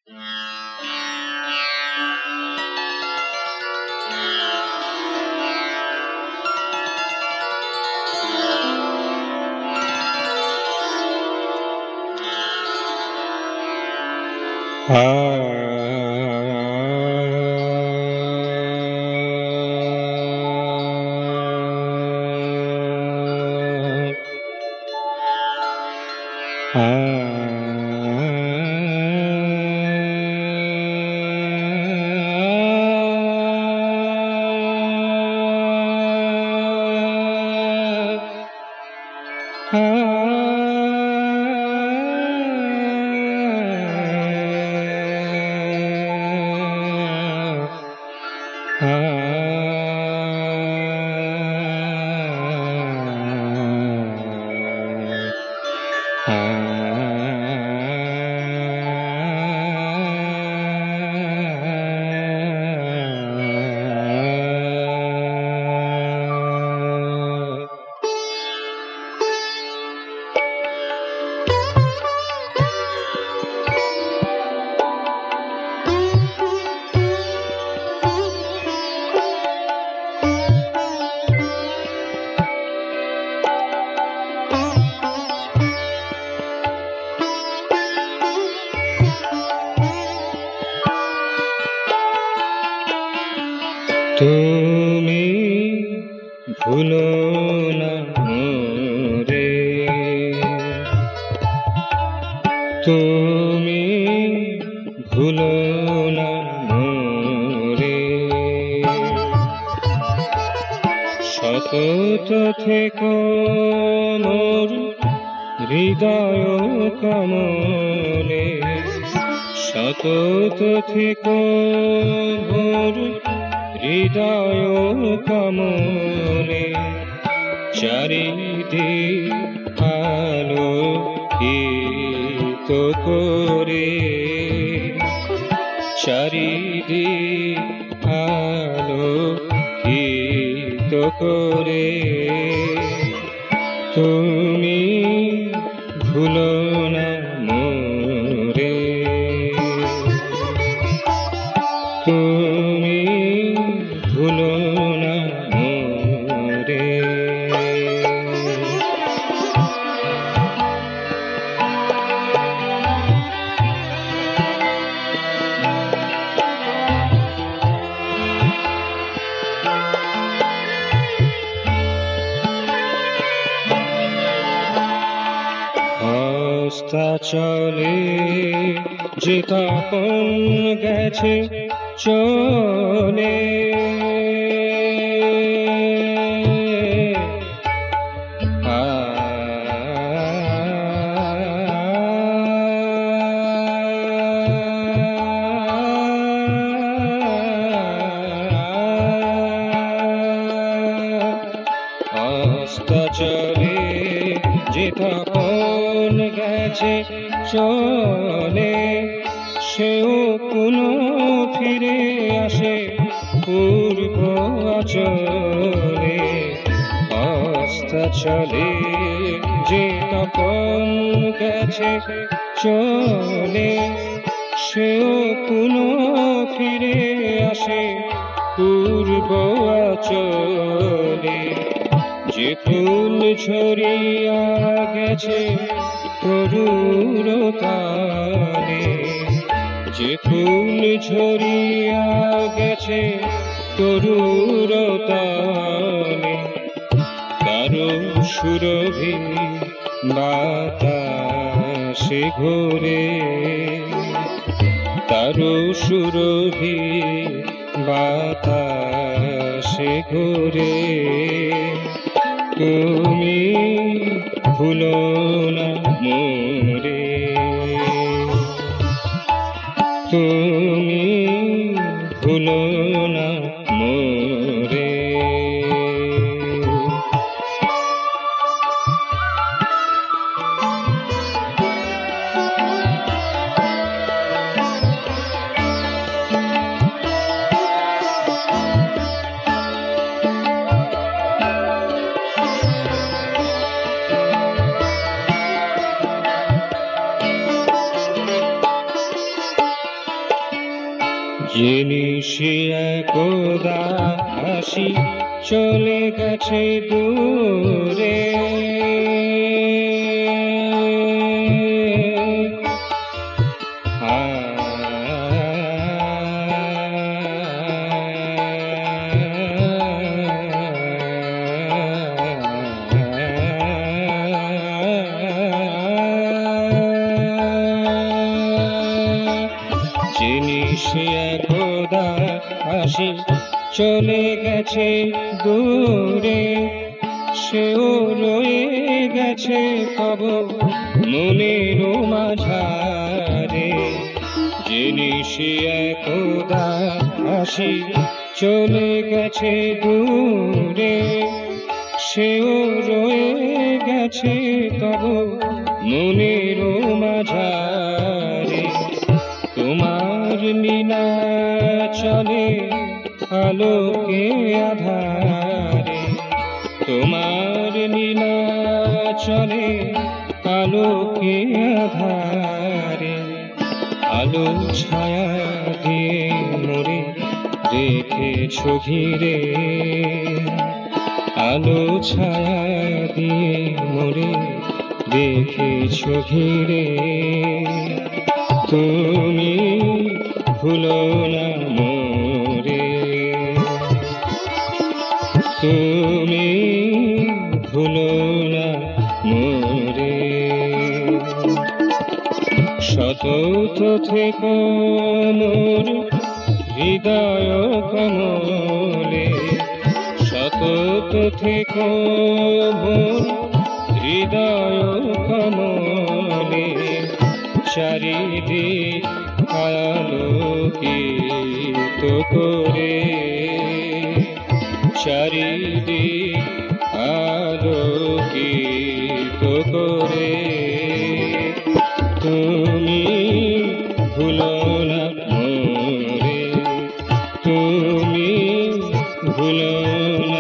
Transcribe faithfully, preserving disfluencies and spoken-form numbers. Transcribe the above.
তুমি ভুলো না মোরে, তুমি ভুলো না মোরে, সতত থেকো মোর হৃদয় কমলে, সতত থেকো মোর হৃদয় কমলে, চারিদিক আলোকিত করে, চারিদিক আলোকিত করে, তুমি ভুলো না মোরে, তুমি ভুলো না মোরে। হস্তাচলে যে তপন গেছে চলে, হস্তাচলে যে তপন গেছে চলে, সেও পুনঃ ফিরে আসে পূর্ব আচলে, হস্তাচলে যে তপন গেছে চলে, সেও পুনঃ ফিরে আসে পূর্ব আচলে, যে ফুল ঝরিয়া গেছে তরুর তালে, যে ফুল ঝরিয়া গেছে তরুর তালে, তারো সুরভি বাতাসে ঘোরে, তারো সুরভি বাতাসে ঘোরে, তুমি ভুলো না মোরে, তুমি ভুলো না মোরে। জিনিসে একদা হাসি চলে গেছে দূরে, জিনিসে একদা হাসি চলে গেছে দূরে, সেও রয়ে গেছে কব মনের মাঝারে। জিনিসে একদা হাসি চলে গেছে দূরে, সেও রয়ে গেছে কব মনের মাঝারে। তোমার নীলা চলে আলোকে আধারে, তোমার নীলা চলে আলোকে আধারে। আলো ছায়া দিয়ে মোরে রেখেছ ঘিরে, আলো ছায়া দিয়ে মোরে রেখেছ ঘিরে। তুমি ভুলো না মোরে, তুমি ভুলো না মোরে। সতত থেকো মোর হৃদয় কমলে, সতত থেকো মোর হৃদয় কমলে। চারিদিক আলোকিত করে, চারিদিক আলোকিত করে। তুমি ভুলো না মোরে, তুমি ভুলো না।